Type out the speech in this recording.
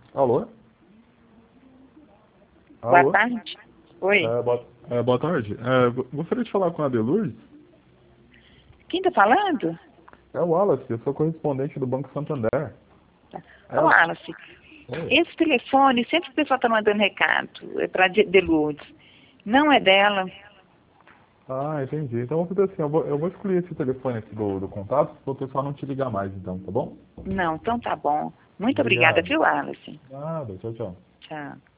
Alô? Boa Alô? tarde. Oi. Boa tarde. Gostaria de falar com a Adelurde. Quem tá falando? É o Wallace, eu sou correspondente do Banco Santander. Ô, Ela... Alice, Oi. esse telefone, sempre que o pessoal tá mandando recado, é pra Lourdes. Não é dela. Ah, entendi. Então vou fazer assim, eu vou excluir esse telefone aqui do contato, para o pessoal não te ligar mais então, tá bom? Não, então tá bom. Muito obrigada, Obrigado. viu, Alice? Nada, tchau, tchau. Tchau.